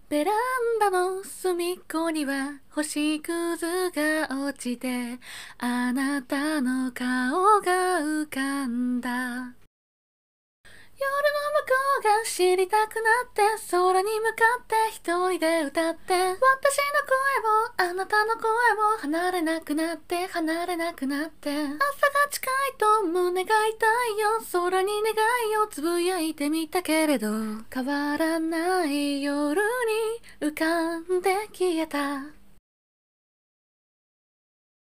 ベランダの隅っこには星屑が落ちて、あなたの顔が浮かんだ。夜の向こうが知りたくなって、空に向かって一人で歌って、私の声もあなたの声も離れなくなって離れなくなって、朝が近いと胸が痛いよ、空に願いをつぶやいてみたけれど、変わらない夜に浮かんで消えた。